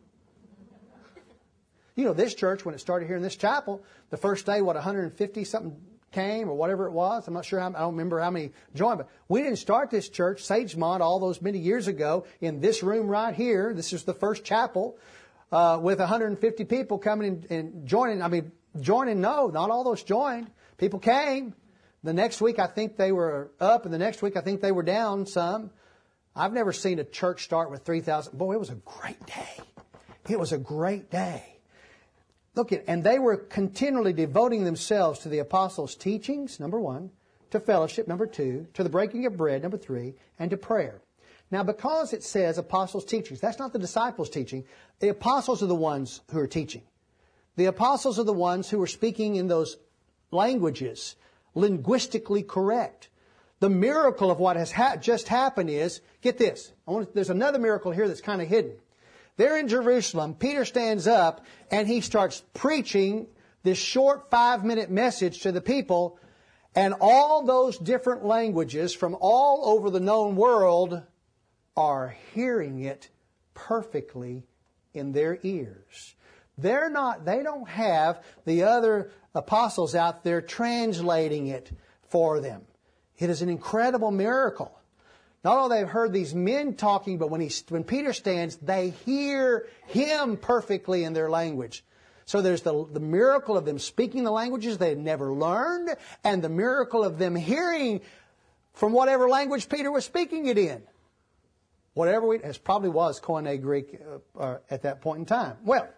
You know, this church, when it started here in this chapel, the first day, what, one hundred fifty something came or whatever it was. I'm not sure, how, I don't remember how many joined, but we didn't start this church, Sagemont, all those many years ago in this room right here. This is the first chapel uh, with one hundred fifty people coming in and joining. I mean, joining, no, not all those joined. People came. The next week, I think they were up, and the next week, I think they were down some. I've never seen a church start with three thousand. Boy, it was a great day. It was a great day. Look at, and they were continually devoting themselves to the apostles' teachings, number one, to fellowship, number two, to the breaking of bread, number three, and to prayer. Now, because it says apostles' teachings, that's not the disciples' teaching. The apostles are the ones who are teaching. The apostles are the ones who are speaking in those languages, linguistically correct. The miracle of what has ha- just happened is, get this, I want to, there's another miracle here that's kind of hidden. They're in Jerusalem. Peter stands up and he starts preaching this short five-minute message to the people, and all those different languages from all over the known world are hearing it perfectly in their ears. They're not, they don't have the other apostles out there translating it for them. It is an incredible miracle. Not only they've heard these men talking, but when he, when Peter stands, they hear him perfectly in their language. So there's the, the miracle of them speaking the languages they had never learned, and the miracle of them hearing from whatever language Peter was speaking it in. Whatever it as probably was Koine Greek uh, uh, at that point in time. Well,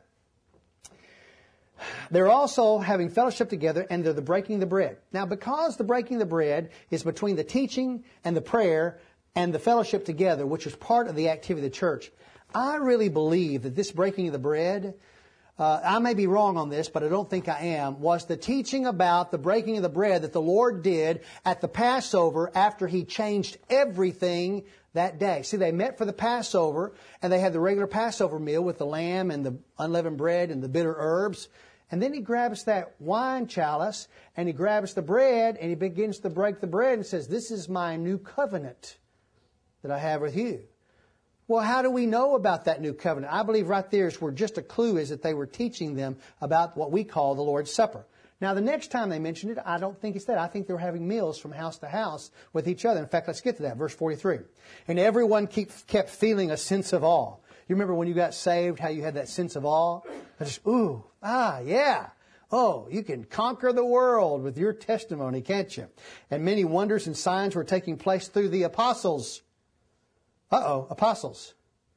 they're also having fellowship together, and they're the breaking the bread. Now, because the breaking the bread is between the teaching and the prayer and the fellowship together, which is part of the activity of the church, I really believe that this breaking of the bread, uh, I may be wrong on this, but I don't think I am, was the teaching about the breaking of the bread that the Lord did at the Passover after He changed everything that day. See, they met for the Passover, and they had the regular Passover meal with the lamb and the unleavened bread and the bitter herbs. And then He grabs that wine chalice, and He grabs the bread, and He begins to break the bread and says, "This is my new covenant that I have with you." Well, how do we know about that new covenant? I believe right there is where just a clue is that they were teaching them about what we call the Lord's Supper. Now, the next time they mentioned it, I don't think it's that. I think they were having meals from house to house with each other. In fact, let's get to that. Verse forty-three. And everyone keep, kept feeling a sense of awe. You remember when you got saved, how you had that sense of awe? Just, ooh, ah, yeah. Oh, you can conquer the world with your testimony, can't you? And many wonders and signs were taking place through the apostles. Uh-oh, apostles.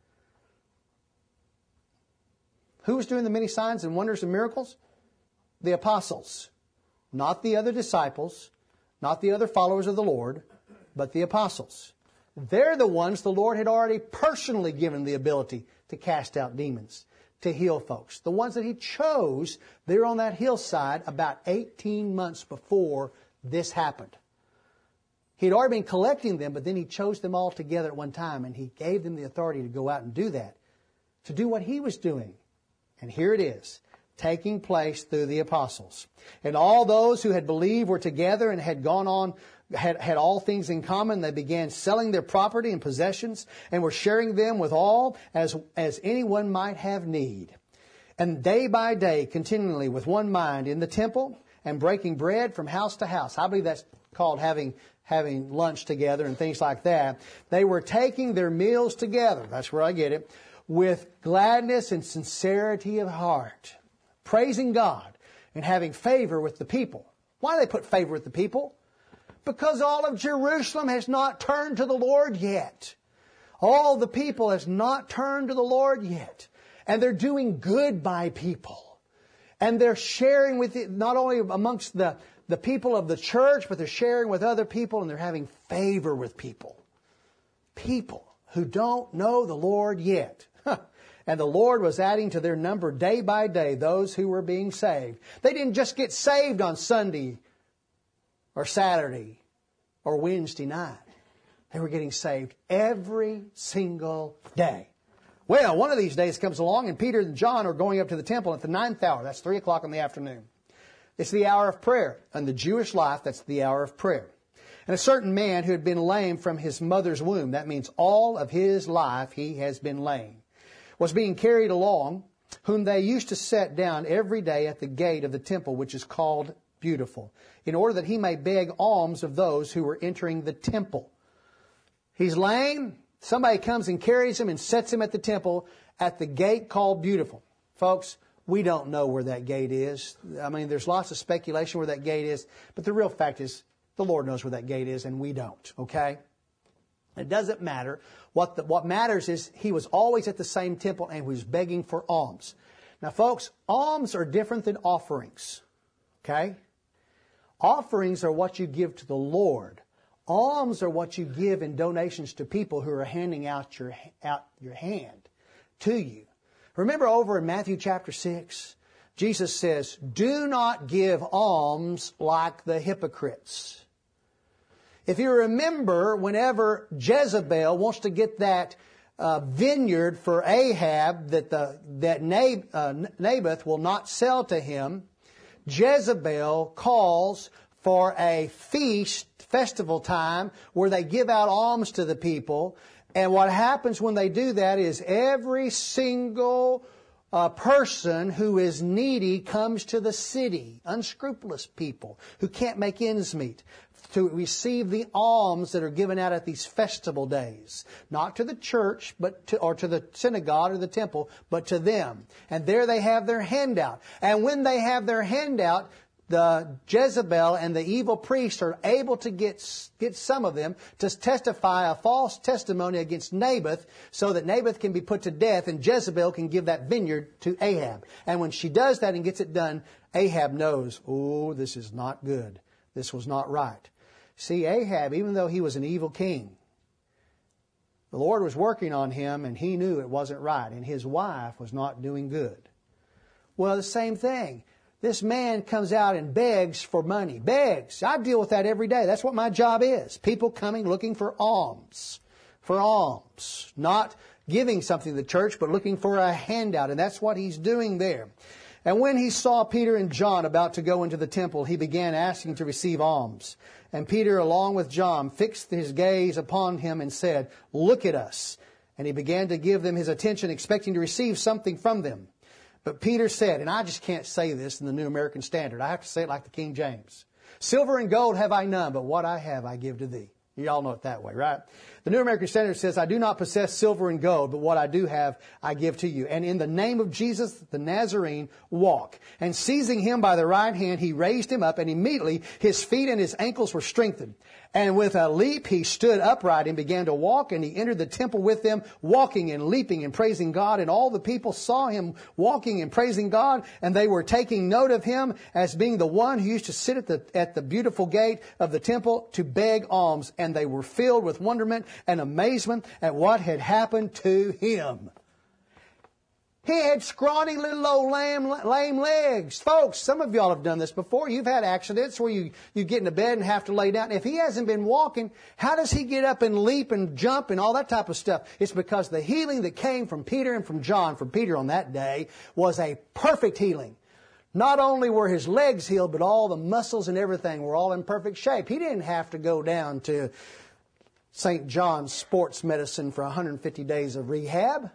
Who was doing the many signs and wonders and miracles? The apostles. Not the other disciples, not the other followers of the Lord, but the apostles. They're the ones the Lord had already personally given the ability to cast out demons, to heal folks. The ones that He chose, they're on that hillside about eighteen months before this happened. He'd already been collecting them, but then He chose them all together at one time, and He gave them the authority to go out and do that, to do what He was doing. And here it is, taking place through the apostles. And all those who had believed were together and had gone on, had, had all things in common. They began selling their property and possessions and were sharing them with all as, as anyone might have need. And day by day, continually with one mind in the temple and breaking bread from house to house. I believe that's called having having lunch together and things like that. They were taking their meals together. That's where I get it. With gladness and sincerity of heart, praising God and having favor with the people. Why do they put favor with the people? Because all of Jerusalem has not turned to the Lord yet. All the people has not turned to the Lord yet. And they're doing good by people. And they're sharing with it, not only amongst the, the people of the church, but they're sharing with other people, and they're having favor with people. People who don't know the Lord yet. And the Lord was adding to their number day by day those who were being saved. They didn't just get saved on Sunday or Saturday or Wednesday night. They were getting saved every single day. Well, one of these days comes along and Peter and John are going up to the temple at the ninth hour. That's three o'clock in the afternoon. It's the hour of prayer. In the Jewish life, that's the hour of prayer. And a certain man who had been lame from his mother's womb, that means all of his life he has been lame, was being carried along, whom they used to set down every day at the gate of the temple, which is called Beautiful, in order that he may beg alms of those who were entering the temple. He's lame. Somebody comes and carries him and sets him at the temple at the gate called Beautiful. Folks, we don't know where that gate is. I mean, there's lots of speculation where that gate is, but the real fact is the Lord knows where that gate is and we don't, okay? It doesn't matter. What, the, what matters is he was always at the same temple and he was begging for alms. Now, folks, alms are different than offerings. Okay? Offerings are what you give to the Lord. Alms are what you give in donations to people who are handing out your, out your hand to you. Remember over in Matthew chapter six, Jesus says, do not give alms like the hypocrites. If you remember, whenever Jezebel wants to get that uh, vineyard for Ahab that the that Nab, uh, Naboth will not sell to him, Jezebel calls for a feast, festival time, where they give out alms to the people. And what happens when they do that is every single uh, person who is needy comes to the city, unscrupulous people who can't make ends meet, to receive the alms that are given out at these festival days. Not to the church, but to, or to the synagogue or the temple, but to them. And there they have their handout. And when they have their handout, the Jezebel and the evil priests are able to get, get some of them to testify a false testimony against Naboth so that Naboth can be put to death and Jezebel can give that vineyard to Ahab. And when she does that and gets it done, Ahab knows, oh, this is not good. This was not right. See, Ahab, even though he was an evil king, the Lord was working on him and he knew it wasn't right. And his wife was not doing good. Well, the same thing. This man comes out and begs for money. Begs. I deal with that every day. That's what my job is. People coming looking for alms. For alms. Not giving something to the church, but looking for a handout. And that's what he's doing there. And when he saw Peter and John about to go into the temple, he began asking to receive alms. And Peter, along with John, fixed his gaze upon him and said, look at us. And he began to give them his attention, expecting to receive something from them. But Peter said, and I just can't say this in the New American Standard. I have to say it like the King James. Silver and gold have I none, but what I have I give to thee. You all know it that way, right? The New American Standard says, I do not possess silver and gold, but what I do have I give to you. And in the name of Jesus, the Nazarene, walk. And seizing him by the right hand, he raised him up, and immediately his feet and his ankles were strengthened. And with a leap he stood upright and began to walk, and he entered the temple with them, walking and leaping and praising God. And all the people saw him walking and praising God, and they were taking note of him as being the one who used to sit at the, at the beautiful gate of the temple to beg alms. And they were filled with wonderment and amazement at what had happened to him. He had scrawny little old lame, lame legs. Folks, some of y'all have done this before. You've had accidents where you, you get into bed and have to lay down. If he hasn't been walking, how does he get up and leap and jump and all that type of stuff? It's because the healing that came from Peter and from John, from Peter on that day, was a perfect healing. Not only were his legs healed, but all the muscles and everything were all in perfect shape. He didn't have to go down to Saint John's Sports Medicine for one hundred fifty days of rehab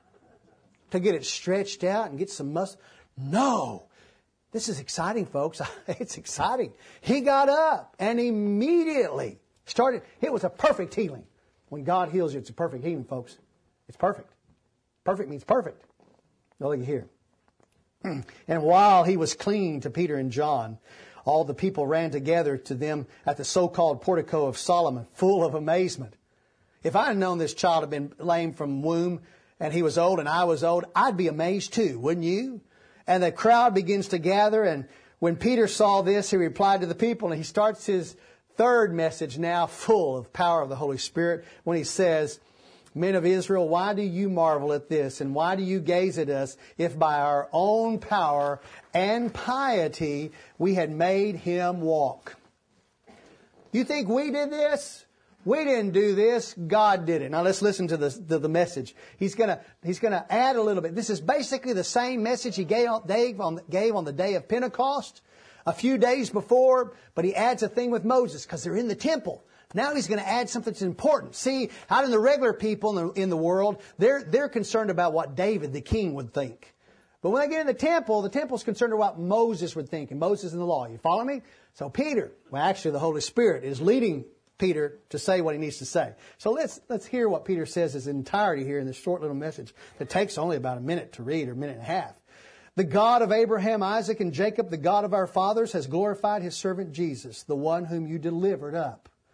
to get it stretched out and get some muscle. No. This is exciting, folks. It's exciting. He got up and immediately started. It was a perfect healing. When God heals you, it's a perfect healing, folks. It's perfect. Perfect means perfect. Now look here. And while he was clinging to Peter and John, all the people ran together to them at the so-called portico of Solomon, full of amazement. If I had known this child had been lame from womb, and he was old and I was old, I'd be amazed too, wouldn't you? And the crowd begins to gather, and when Peter saw this, he replied to the people, and he starts his third message now full of power of the Holy Spirit when he says, Men of Israel, why do you marvel at this, and why do you gaze at us, if by our own power and piety we had made him walk? You think we did this? We didn't do this. God did it. Now let's listen to the, to the message. He's going to he's going to add a little bit. This is basically the same message he gave on, gave, on, gave on the day of Pentecost a few days before, but he adds a thing with Moses because they're in the temple. Now he's going to add something that's important. See, out in the regular people in the, in the world, they're, they're concerned about what David, the king, would think. But when they get in the temple, the temple's concerned about what Moses would think, and Moses in the law. You follow me? So Peter, well actually the Holy Spirit is leading Peter to say what he needs to say. So let's let's hear what Peter says in entirety here in this short little message that takes only about a minute to read, or a minute and a half. The God of Abraham, Isaac, and Jacob, the God of our fathers, has glorified his servant Jesus, the one whom you delivered up.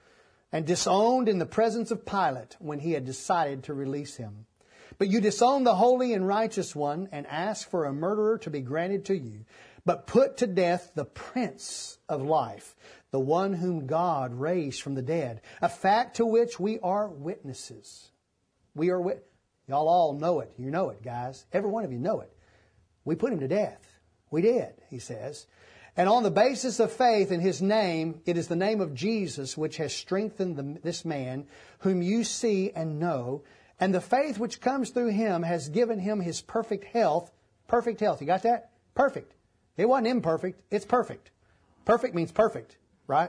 and disowned in the presence of Pilate when he had decided to release him. But you disowned the holy and righteous one and asked for a murderer to be granted to you, but put to death the Prince of Life, the one whom God raised from the dead, a fact to which we are witnesses. We are wit- Y'all all know it. You know it, guys. Every one of you know it. We put him to death. We did, he says. And on the basis of faith in his name, it is the name of Jesus which has strengthened the, this man, whom you see and know. And the faith which comes through him has given him his perfect health. Perfect health. You got that? Perfect. It wasn't imperfect. It's perfect. Perfect means perfect, right?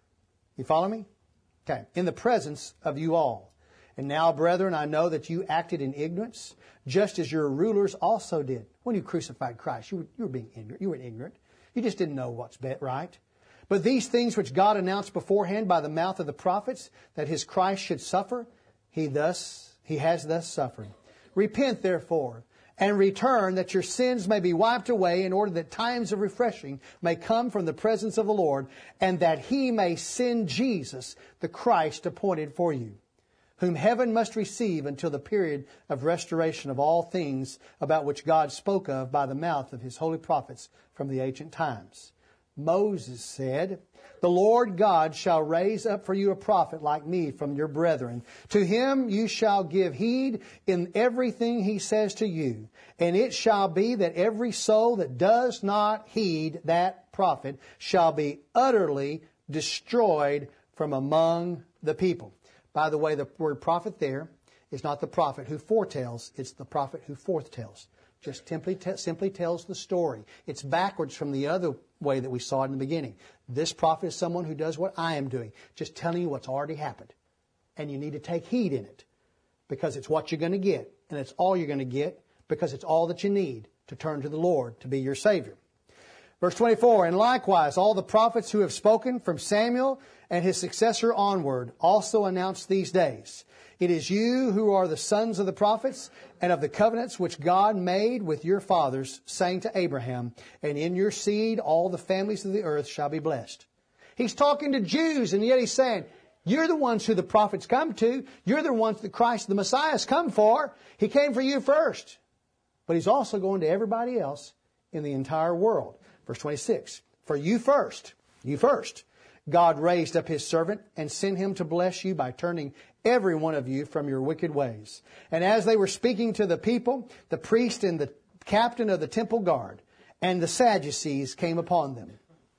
You follow me? Okay. In the presence of you all. And now, brethren, I know that you acted in ignorance, just as your rulers also did. When you crucified Christ, you were, you were being ignorant. You were ignorant. You just didn't know what's right. But these things which God announced beforehand by the mouth of the prophets, that his Christ should suffer, he thus he has thus suffered. Repent, therefore, and return, that your sins may be wiped away, in order that times of refreshing may come from the presence of the Lord, and that he may send Jesus, the Christ appointed for you, whom heaven must receive until the period of restoration of all things about which God spoke of by the mouth of his holy prophets from the ancient times. Moses said, the Lord God shall raise up for you a prophet like me from your brethren. To him you shall give heed in everything he says to you. And it shall be that every soul that does not heed that prophet shall be utterly destroyed from among the people. By the way, the word prophet there is not the prophet who foretells, it's the prophet who forthtells. Just simply, te- simply tells the story. It's backwards from the other way that we saw it in the beginning. This prophet is someone who does what I am doing, just telling you what's already happened. And you need to take heed in it, because it's what you're going to get, and it's all you're going to get, because it's all that you need to turn to the Lord to be your Savior. Verse twenty-four, and likewise all the prophets who have spoken from Samuel and his successor onward also announced these days. It is you who are the sons of the prophets and of the covenants which God made with your fathers, saying to Abraham, and in your seed all the families of the earth shall be blessed. He's talking to Jews, and yet he's saying, you're the ones who the prophets come to. You're the ones that Christ, the Messiah, has come for. He came for you first. But he's also going to everybody else in the entire world. Verse twenty-six, for you first, you first, God raised up his servant and sent him to bless you by turning every one of you from your wicked ways. And as they were speaking to the people, the priest and the captain of the temple guard and the Sadducees came upon them,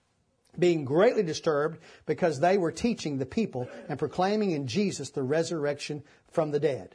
being greatly disturbed because they were teaching the people and proclaiming in Jesus the resurrection from the dead.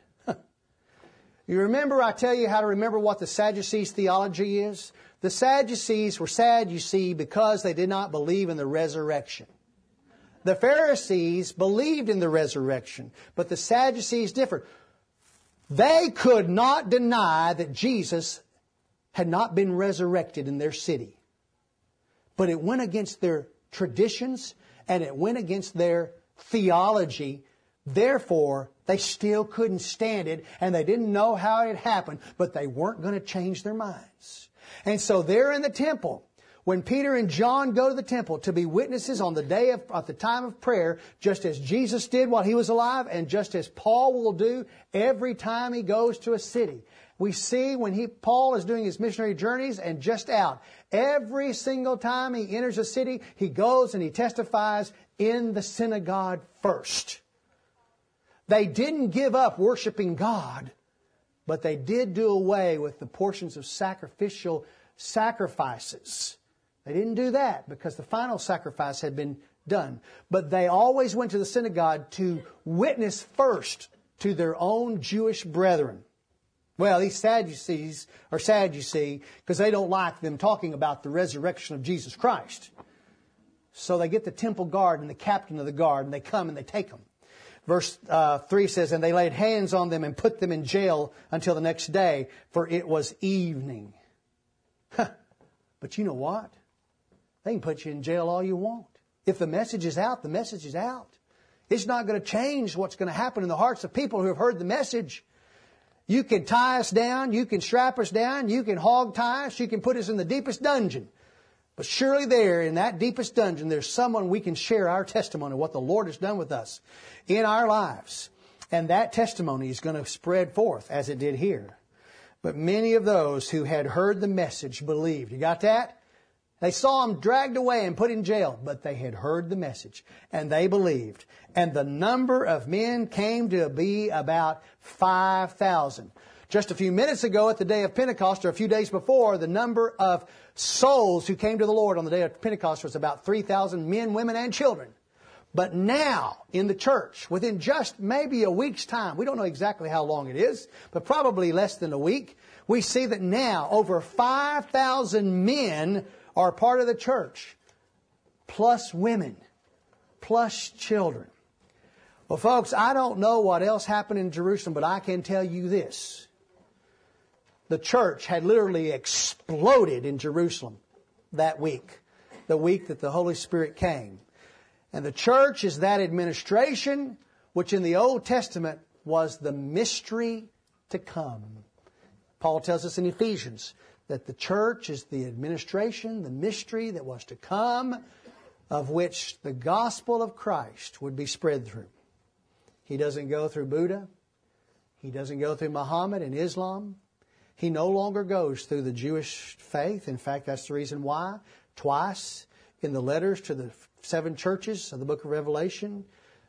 You remember I tell you how to remember what the Sadducees' theology is? The Sadducees were sad, you see, because they did not believe in the resurrection. The Pharisees believed in the resurrection, but the Sadducees differed. They could not deny that Jesus had not been resurrected in their city. But it went against their traditions and it went against their theology. Therefore, they still couldn't stand it, and they didn't know how it happened, but they weren't going to change their minds. And so they're in the temple. When Peter and John go to the temple to be witnesses on the day of, at the time of prayer, just as Jesus did while he was alive, and just as Paul will do every time he goes to a city. We see when he, Paul is doing his missionary journeys and just out, every single time he enters a city, he goes and he testifies in the synagogue first. They didn't give up worshiping God, but they did do away with the portions of sacrificial sacrifices. They didn't do that because the final sacrifice had been done. But they always went to the synagogue to witness first to their own Jewish brethren. Well, these Sadducees are sad, you see, because they don't like them talking about the resurrection of Jesus Christ. So they get the temple guard and the captain of the guard, and they come and they take them. Verse uh, three says, and they laid hands on them and put them in jail until the next day, for it was evening. Huh. But you know what? They can put you in jail all you want. If the message is out, the message is out. It's not going to change what's going to happen in the hearts of people who have heard the message. You can tie us down. You can strap us down. You can hog tie us. You can put us in the deepest dungeon. But surely there, in that deepest dungeon, there's someone we can share our testimony of what the Lord has done with us in our lives. And that testimony is going to spread forth as it did here. But many of those who had heard the message believed. You got that? They saw him dragged away and put in jail, but they had heard the message and they believed. And the number of men came to be about five thousand. Just a few minutes ago at the day of Pentecost, or a few days before, the number of souls who came to the Lord on the day of Pentecost was about three thousand men, women, and children. But now, in the church, within just maybe a week's time, we don't know exactly how long it is, but probably less than a week, we see that now over five thousand men are part of the church, plus women, plus children. Well, folks, I don't know what else happened in Jerusalem, but I can tell you this. The church had literally exploded in Jerusalem that week, the week that the Holy Spirit came. And the church is that administration which in the Old Testament was the mystery to come. Paul tells us in Ephesians that the church is the administration, the mystery that was to come, of which the gospel of Christ would be spread through. He doesn't go through Buddha. He doesn't go through Muhammad and Islam. He no longer goes through the Jewish faith. In fact, that's the reason why twice in the letters to the seven churches of the book of Revelation,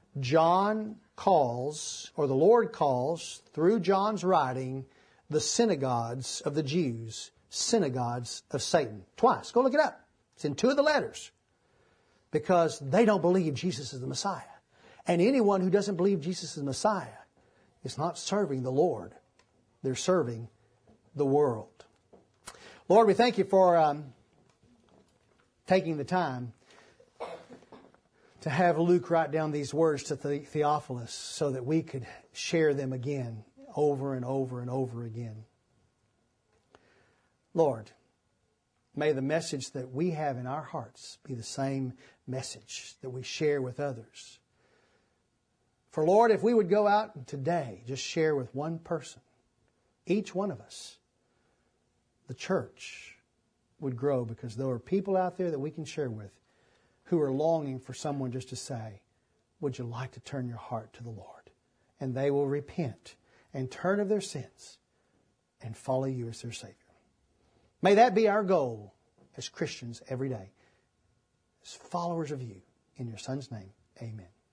John calls, or the Lord calls, through John's writing, the synagogues of the Jews, synagogues of Satan. Twice. Go look it up. It's in two of the letters. Because they don't believe Jesus is the Messiah. And anyone who doesn't believe Jesus is the Messiah is not serving the Lord. They're serving the world. Lord, we thank you for um, taking the time to have Luke write down these words to the- Theophilus so that we could share them again, over and over and over again. Lord, may the message that we have in our hearts be the same message that we share with others. For Lord, if we would go out and today just share with one person, each one of us, the church would grow, because there are people out there that we can share with who are longing for someone just to say, would you like to turn your heart to the Lord? And they will repent and turn of their sins and follow you as their Savior. May that be our goal as Christians every day, as followers of you. In your Son's name, amen.